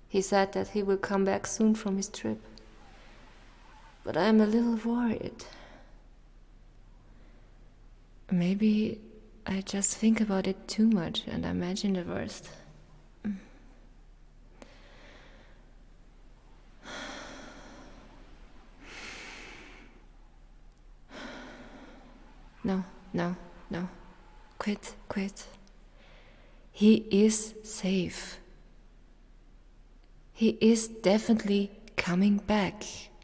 He said that he will come back soon from his trip. But I'm a little worried. Maybe I just think about it too much and imagine the worst. No, no, no. Quit, quit. He is safe. He is definitely coming back.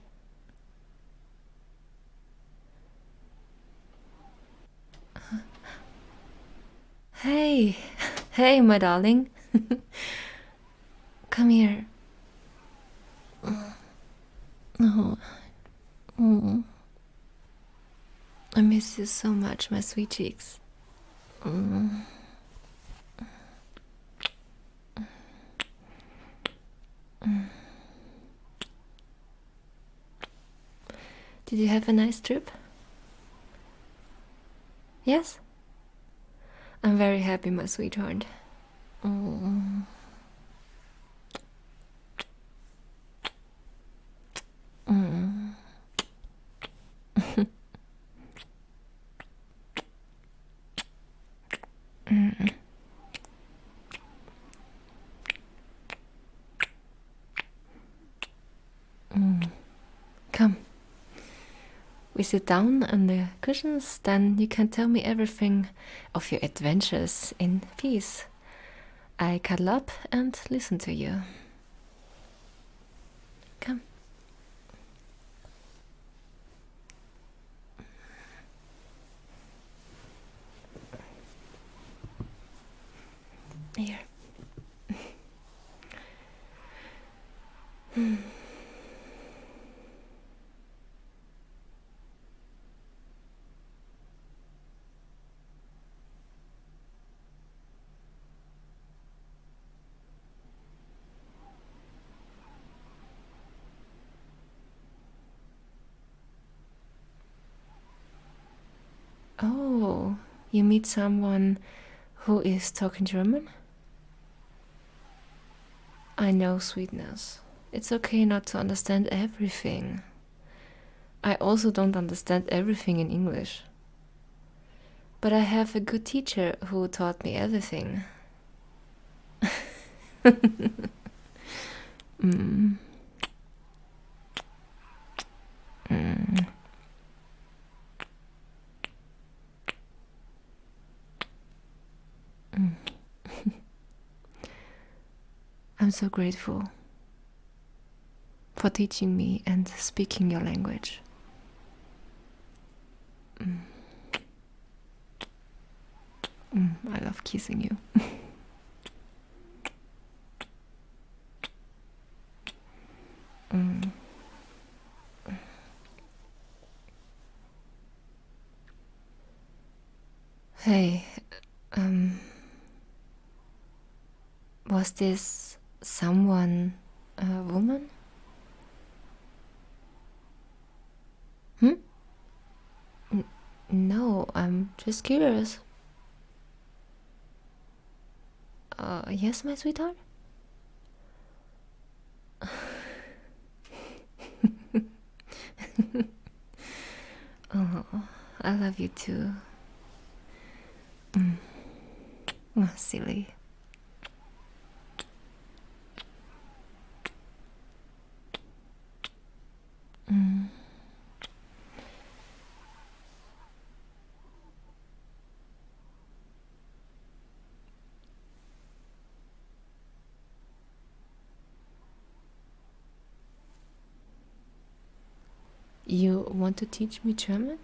Hey, hey, my darling. Come here. Oh, I miss you so much, my sweet cheeks. Did you have a nice trip? Yes? I'm very happy, my sweetheart. Mm. Mm. Mm. Mm. Come. We sit down on the cushions, then you can tell me everything of your adventures in peace. I cuddle up and listen to you. Come. Here. Oh, you meet someone who is talking German? I know, sweetness. It's okay not to understand everything. I also don't understand everything in English. But I have a good teacher who taught me everything. Mm. Mm. Mm. I'm so grateful for teaching me and speaking your language. Mm. I love kissing you. Mm. Hey, um, was this someone a woman? Hmm? No, I'm just curious. Yes, my sweetheart? Oh, I love you too. Mm. Oh, silly. Mm. You want to teach me German?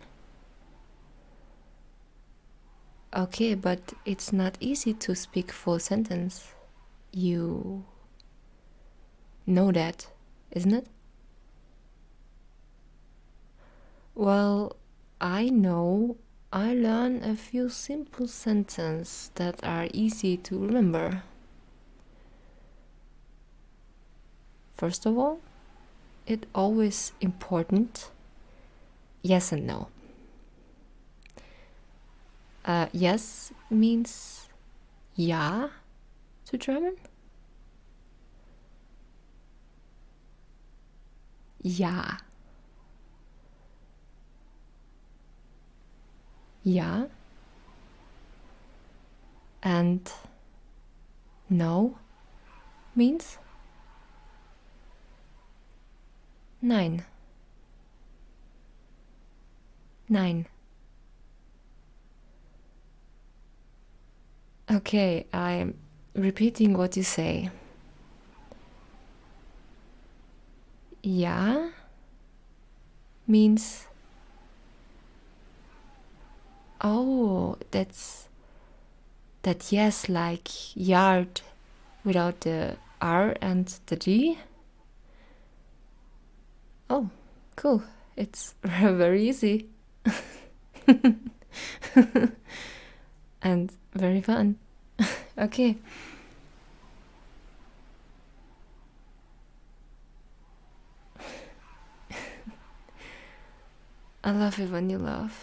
Okay, but it's not easy to speak full sentence. You know that, isn't it? Well, I know I learn a few simple sentences that are easy to remember. First of all, it's always important yes and no. Yes means ja to German. Ja. Ja. And no means nein. Nein. Okay, I'm repeating what you say. Ja means oh, that yes, like yard without the R and the D. Oh, cool. It's very easy. And very fun. Okay. I love it when you laugh.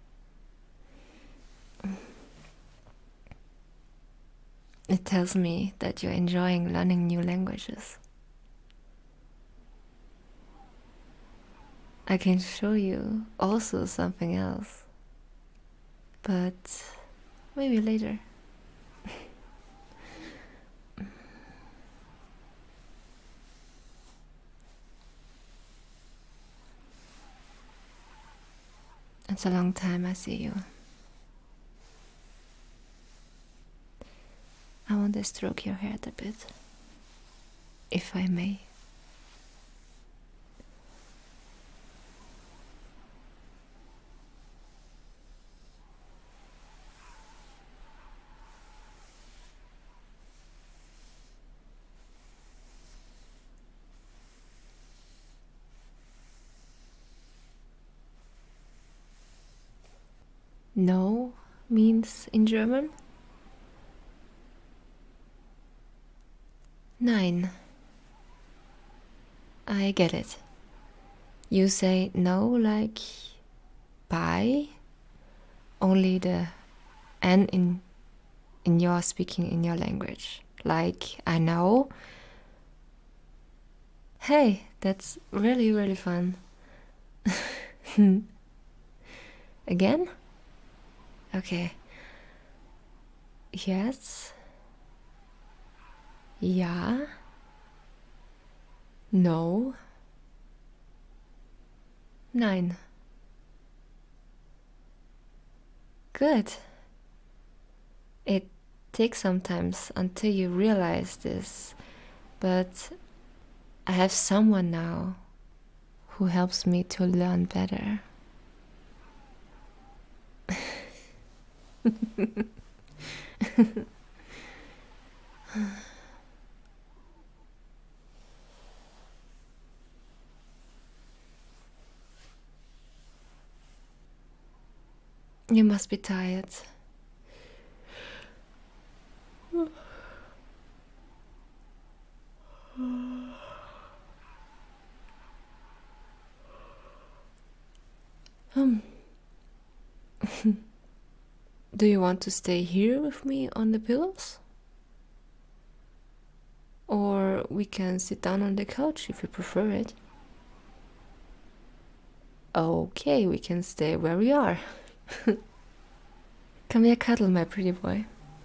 It tells me that you're enjoying learning new languages. I can show you also something else, but maybe later. It's a long time I see you. I want to stroke your hair a bit, if I may. No means in German? Nein. I get it. You say no like bye, only the N in your speaking in your language. Like I know. Hey, that's really, really fun. Again? Okay. Yes. Ja. No. Nein. Good. It takes sometimes until you realize this, but I have someone now who helps me to learn better. You must be tired. Do you want to stay here with me on the pillows? Or we can sit down on the couch if you prefer it. Okay, we can stay where we are. Come here, cuddle, my pretty boy.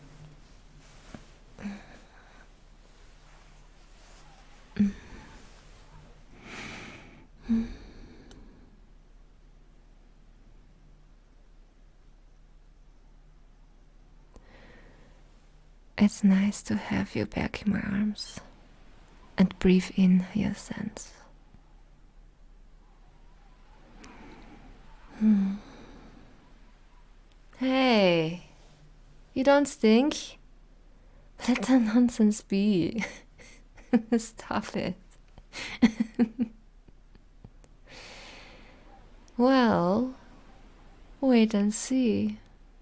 It's nice to have you back in my arms and breathe in your scents. Hey, you don't stink? Let the nonsense be. Stop it. Well, wait and see.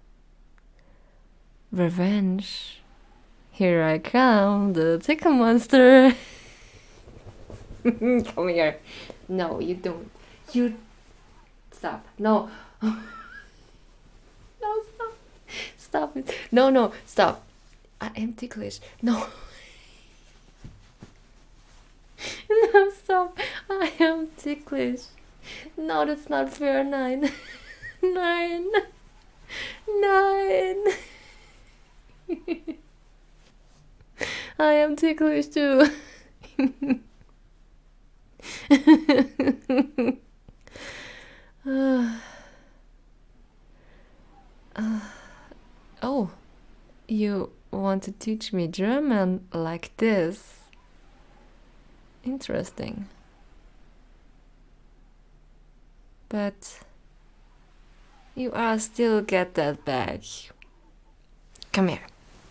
Revenge. Here I come, the tickle monster. Come here. No, you don't. You stop. No. No, stop. Stop it. No, stop. I am ticklish. No. No, stop. I am ticklish. No, that's not fair. 9. 9. 9. I am ticklish too. Oh, you want to teach me German like this? Interesting. But you are still get that back. Come here.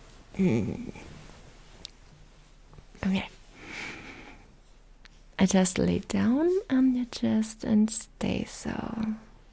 Come here. I just lay down on your chest and stay so.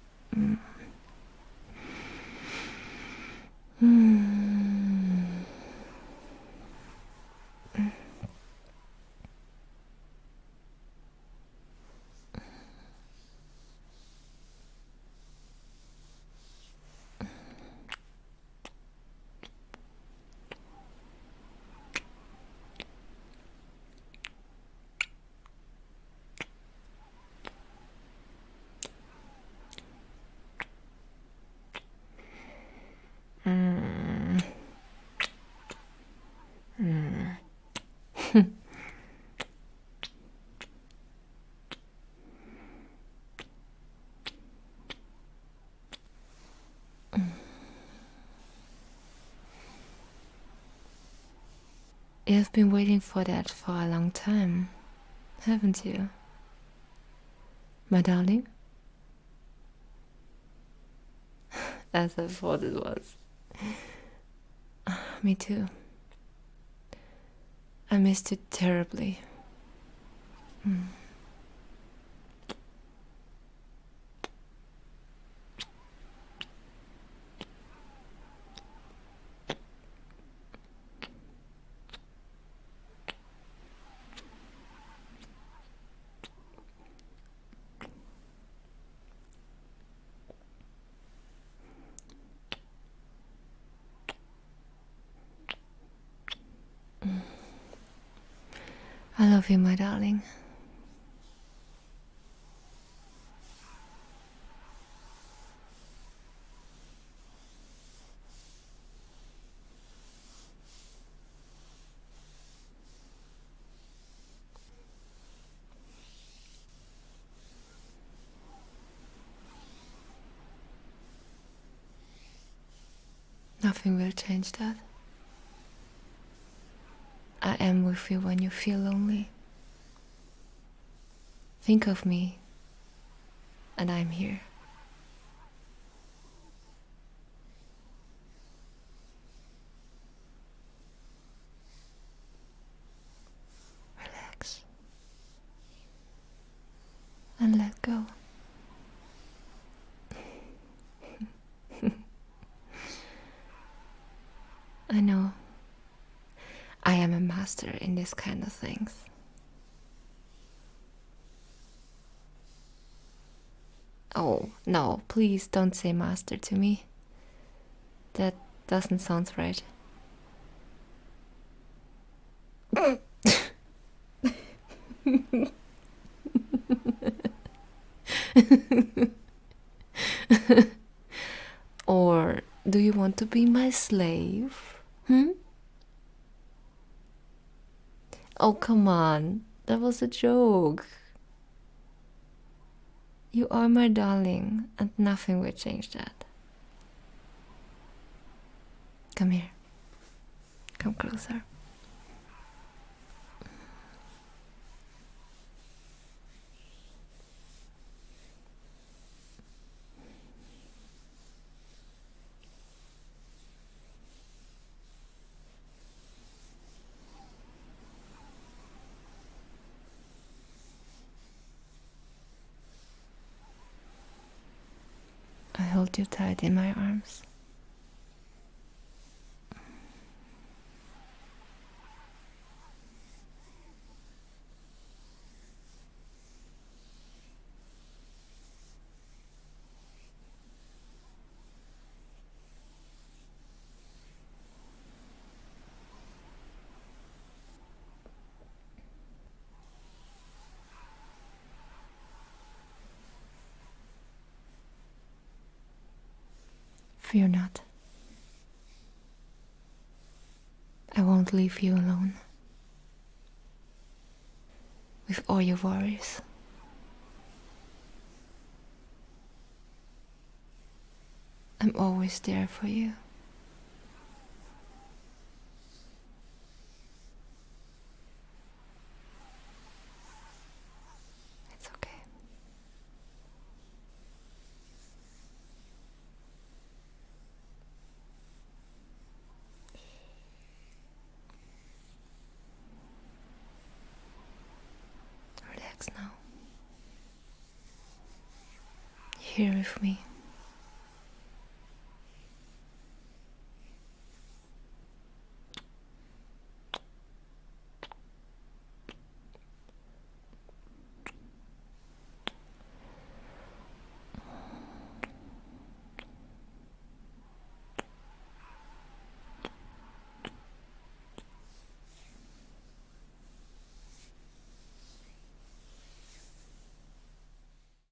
You've been waiting for that for a long time, haven't you? My darling? As I thought it was. Me too. I missed you terribly. I love you, my darling. Nothing will change that. I am with you when you feel lonely. Think of me, and I'm here. Relax and let go. I know. I am a master in this kind of things. Oh, no, please don't say master to me. That doesn't sound right. Or do you want to be my slave? Oh, come on. That was a joke. You are my darling, and nothing will change that. Come here. Come closer. I hold you tight in my arms. Fear not. I won't leave you alone with all your worries. I'm always there for you. It's okay. Relax now. Here with me.